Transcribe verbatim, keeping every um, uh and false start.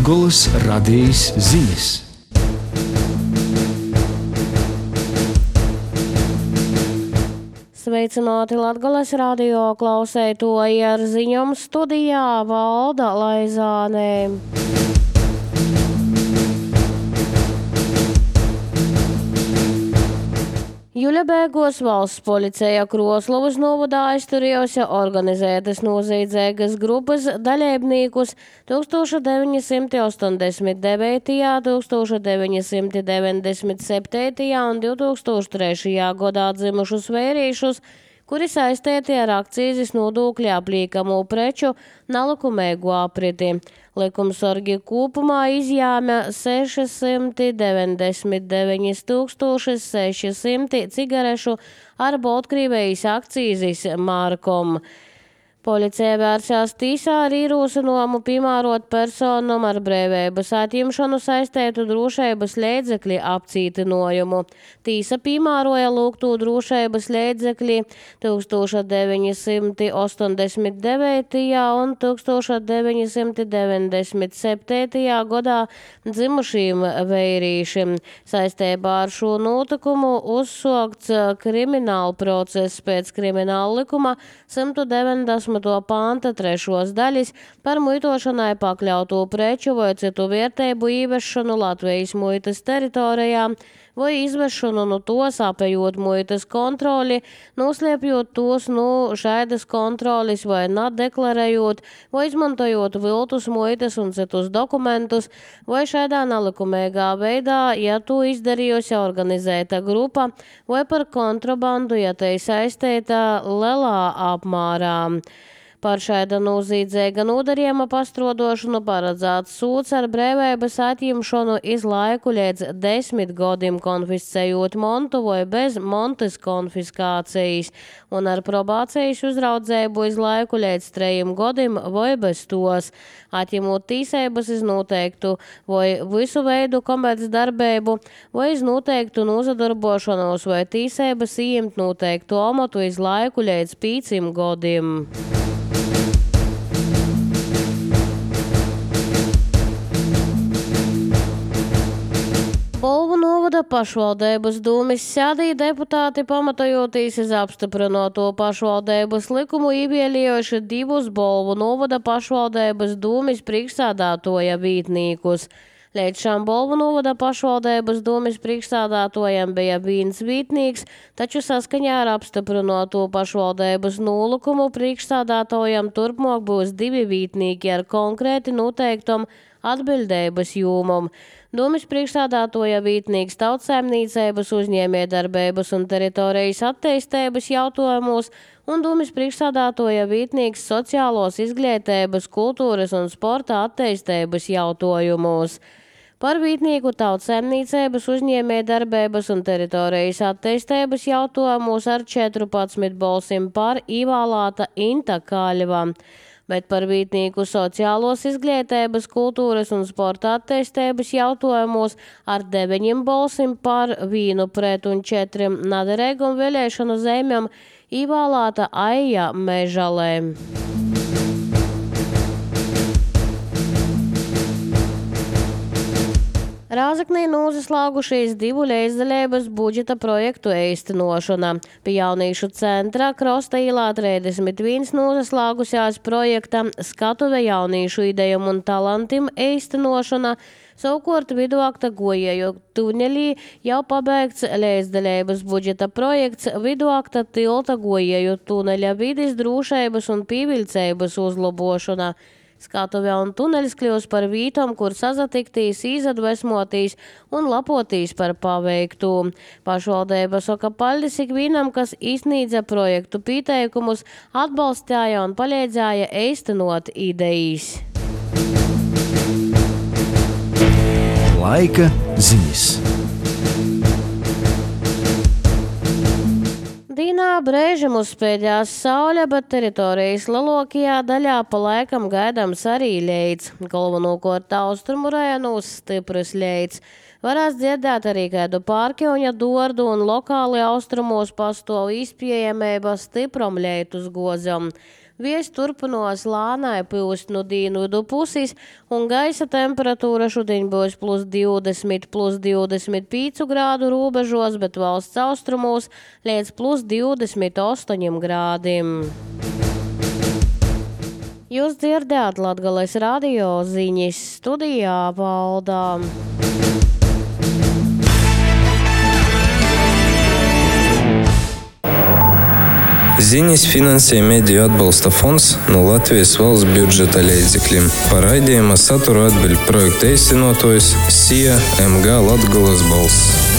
Latgolas radijas ziņas. Sveicināti Latgolas radio klausētoji, ar ziņām studijā Valda Laizāne. Juļabēgos valsts policeja Kroslovas novadā aizturējusi organizētas noziedzīgas grupas dalībniekus tūkstoš deviņi simti ostoņdesmit devītajā, tūkstoš deviņi simti deviņdesmit septītajā un divtūkstoš trešajā gadā dzimušus vīriešus, kuri saistīti ar akcīzes nodokļa aplīkamo preču nelikumīgu apriti. Likumsorgi kopumā izjāma sešsimt deviņdesmit deviņi tūkstoši seši simti cigarešu ar Baltkrievijas akcīzes markom. Policija vērsās tīsā ar ierosinājumu piemērot personam ar brīvības atņemšanu saistītu drošības līdzekļu apcietinājumu. Tīsa piemēroja lūgto drošības līdzekļi tūkstoš deviņi simti ostoņdesmit devītajā un tūkstoš deviņi simti deviņdesmit septītajā gadā dzimušiem vīriešiem. Saistībā ar šo notikumu uzsākts krimināla process pēc krimināla likuma simt deviņdesmit panta trešos daļas par muitošanai pakļauto preču vai citu vērtību īvešanu Latvijas muitas teritorijā vai izvešanu no tos, apējot muitas kontroli, noslēpjot tos no šādas kontrolis vai nadeklarējot vai izmantojot viltus muitas un citus dokumentus vai šādā nelikumīgā veidā, ja to izdarījusi organizēta grupa vai par kontrabandu, ja tai saistīta lielā apmērā. Par šāda noziedzīga nodarījuma pastrodošanu paredzēts sūds ar brīvības atņemšanu iz laiku līdz desmit gadiem konfiscējot montu vai bez montes konfiskācijas un ar probācijas uzraudzību iz laiku līdz trejiem gadiem vai bez tos, atņemot tīsības iz noteiktu vai visu veidu komercdarbību vai iz noteiktu nozadarbošanos vai tīsības ieņemt noteiktu amatu iz laiku līdz pīcim gadiem. Bolvu novada pašvaldības dūmis sēdī deputāti pamatojoties iz apstiprināto pašvaldības likumu ievēlējuši divus Bolvu novada pašvaldības dūmis priekšsēdētāja vītniekus. Līdz šām Bolvu novada pašvaldības dūmis priekšsēdētājam bija viens vītnieks, taču saskaņā ar apstiprināto pašvaldības nolikumu priekšsēdētājam turpmāk būs divi vītnieki ar konkrēti noteiktam atbildības jūmam. Dūmis priekšsēdētāja vītnieks tautsaimniecības, uzņēmējdarbības un teritorijas attīstības jautājumos un dūmis priekšsēdētāja vītnieks sociālos izglītības, kultūras un sporta attīstības jautājumos. Par vītnieku tautsaimniecības, uzņēmējdarbības un teritorijas attīstības jautājumos ar četrpadsmit balsim par ievēlēta Inta Kaļva. Bet par vītnieku sociālos izglītības, kultūras un sporta attīstības jautājumos ar deviņiem balsim par vienu pret un četrim naderīgam vēlēšanu zemēm ievēlēta Aija Mežalē. Rāzaknī noslēgušies divu līdzdalības budžeta projektu īstenošana. Pie Jauniešu centra Krosta ielā trīsdesmit viens noslēgusies projekta Skatuve jauniešu idejām un talantiem īstenošana. Savukārt Viduakta gojēju tuneļī jau pabeigts līdzdalības budžeta projekts Viduakta tilta gojēju tuneļa vides drošības un pievilcības uzlabošana. Skatuve un tuneļs kļūs par vītom, kur sazatiktīs, izadvesmotīs un lapotīs par paveiktu. Pašvaldība soka paļdis ikvienam, kas izsniedza projektu pieteikumus, atbalstīja un palīdzēja īstenot idejas. Laika ziņas. Dīnā brēžam uzspēļās saule, bet teritorijas lielākajā daļā pa laikam gaidāms arī leids. Galvenokārt austrumu rajonos stiprs leids. Varēs dzirdēt arī kādu pārkļauņa dordu un lokāli austrumos pastāv izpieejamība stipram leitus gozam. Vies turpinās lānai pūst no dienvidu puses, un gaisa temperatūra šodien būs plus divdesmit, plus divdesmit pieci grādu robežos, bet valsts austrumos līdz plus divdesmit astoņi grādiem. Jūs dzirdējāt Latgales radio ziņas, studijā Valdā. Ziņas finansē Mediju atbalsta fonds no Latvijas valsts budžeta līdzekļiem. Par raidījuma saturu atbild projekta īstenotājs S I A M G Latgales balss.